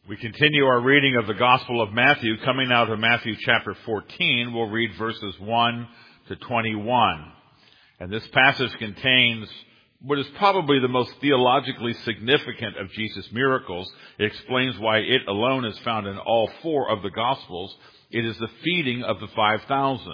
We continue our reading of the Gospel of Matthew. Coming out of Matthew chapter 14, we'll read verses 1 to 21. And this passage contains what is probably the most theologically significant of Jesus' miracles. It explains why it alone is found in all four of the Gospels. It is the feeding of the 5,000.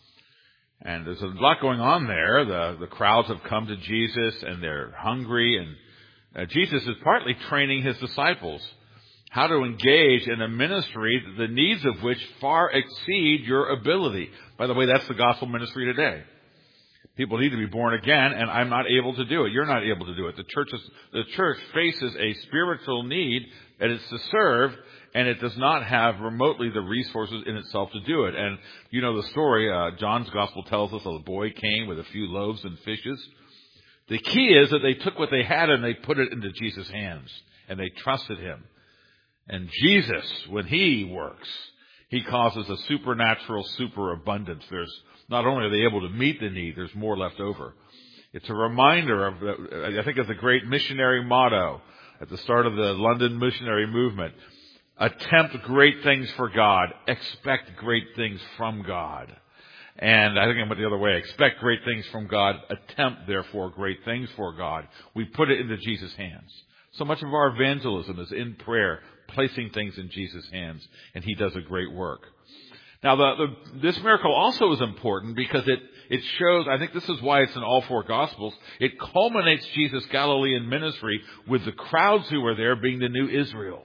And there's a lot going on there. The crowds have come to Jesus and they're hungry. And Jesus is partly training his disciples how to engage in a ministry, the needs of which far exceed your ability. By the way, that's the gospel ministry today. People need to be born again, and I'm not able to do it. You're not able to do it. The church faces a spiritual need that it's to serve, and it does not have remotely the resources in itself to do it. And you know the story. John's gospel tells us a boy came with a few loaves and fishes. The key is that they took what they had and they put it into Jesus' hands, and they trusted him. And Jesus, when he works, he causes a supernatural superabundance. There's not only are they able to meet the need, there's more left over. It's a reminder of, I think, of the great missionary motto at the start of the London missionary movement. Attempt great things for God. Expect great things from God. And I think I went the other way. Expect great things from God. Attempt, therefore, great things for God. We put it into Jesus' hands. So much of our evangelism is in prayer, placing things in Jesus' hands, and he does a great work. Now, this miracle also is important because it shows, I think this is why it's in all four Gospels, it culminates Jesus' Galilean ministry with the crowds who were there being the new Israel.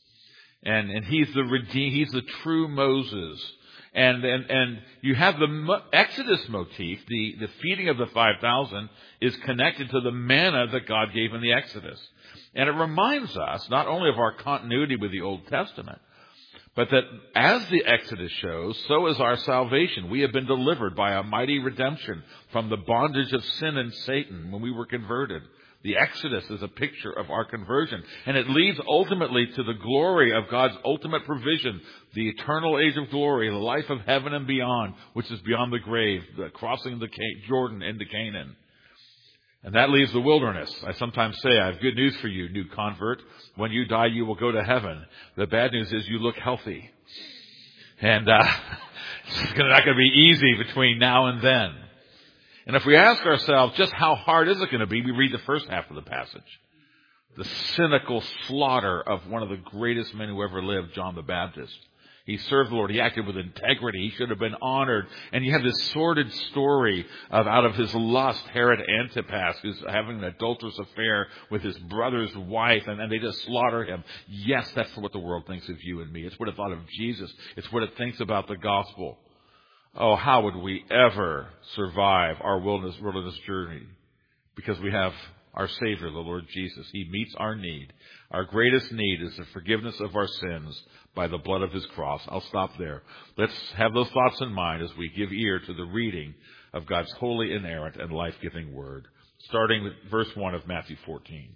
And he's the true Moses. And you have the Exodus motif, the feeding of the 5,000 is connected to the manna that God gave in the Exodus. And it reminds us not only of our continuity with the Old Testament, but that as the Exodus shows, so is our salvation. We have been delivered by a mighty redemption from the bondage of sin and Satan when we were converted. The Exodus is a picture of our conversion. And it leads ultimately to the glory of God's ultimate provision, the eternal age of glory, the life of heaven and beyond, which is beyond the grave, the crossing the Jordan into Canaan. And that leaves the wilderness. I sometimes say, I have good news for you, new convert. When you die, you will go to heaven. The bad news is you look healthy. And it's not going to be easy between now and then. And if we ask ourselves, just how hard is it going to be, we read the first half of the passage. The cynical slaughter of one of the greatest men who ever lived, John the Baptist. He served the Lord. He acted with integrity. He should have been honored. And you have this sordid story of out of his lust, Herod Antipas, who's having an adulterous affair with his brother's wife, and they just slaughter him. Yes, that's what the world thinks of you and me. It's what it thought of Jesus. It's what it thinks about the gospel. Oh, how would we ever survive our wilderness journey? Because we have our Savior, the Lord Jesus. He meets our need. Our greatest need is the forgiveness of our sins by the blood of his cross. I'll stop there. Let's have those thoughts in mind as we give ear to the reading of God's holy, inerrant, and life-giving word. Starting with verse 1 of Matthew 14.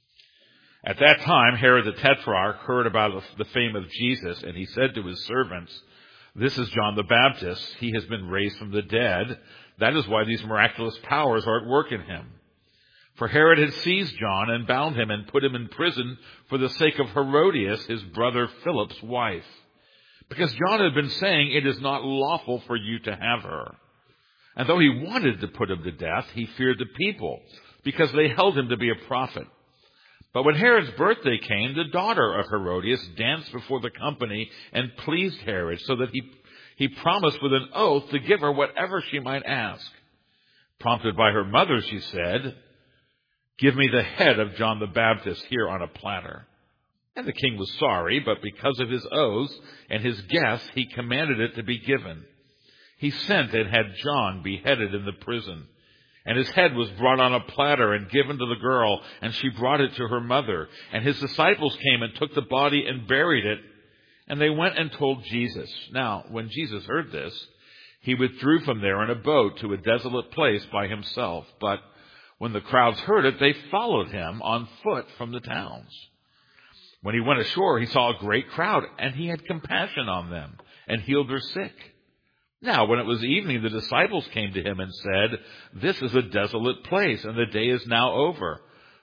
At that time, Herod the Tetrarch heard about the fame of Jesus, and he said to his servants, "This is John the Baptist. He has been raised from the dead. That is why these miraculous powers are at work in him." For Herod had seized John and bound him and put him in prison for the sake of Herodias, his brother Philip's wife. Because John had been saying, "It is not lawful for you to have her." And though he wanted to put him to death, he feared the people, because they held him to be a prophet. But when Herod's birthday came, the daughter of Herodias danced before the company and pleased Herod, so that he promised with an oath to give her whatever she might ask. Prompted by her mother, she said, "Give me the head of John the Baptist here on a platter." And the king was sorry, but because of his oaths and his guests, he commanded it to be given. He sent and had John beheaded in the prison. And his head was brought on a platter and given to the girl, and she brought it to her mother. And his disciples came and took the body and buried it. And they went and told Jesus. Now, when Jesus heard this, he withdrew from there in a boat to a desolate place by himself. But when the crowds heard it, they followed him on foot from the towns. When he went ashore, he saw a great crowd, and he had compassion on them and healed their sick. Now, when it was evening, the disciples came to him and said, "This is a desolate place, and the day is now over.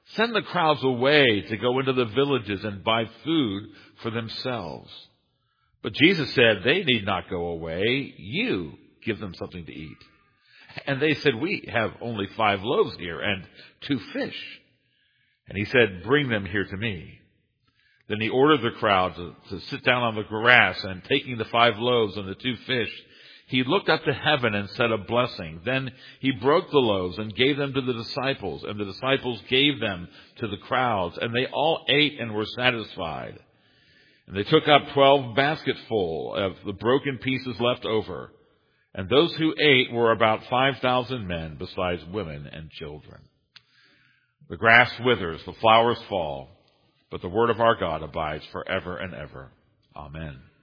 Send the crowds away to go into the villages and buy food for themselves." But Jesus said, "They need not go away. You give them something to eat." And they said, "We have only 5 loaves here and 2 fish." And he said, "Bring them here to me." Then he ordered the crowd to sit down on the grass, and taking the 5 loaves and the 2 fish, he looked up to heaven and said a blessing. Then he broke the loaves and gave them to the disciples, and the disciples gave them to the crowds, and they all ate and were satisfied. And they took up 12 basketfuls of the broken pieces left over. And those who ate were about 5,000 men, besides women and children. The grass withers, the flowers fall, but the word of our God abides forever and ever. Amen.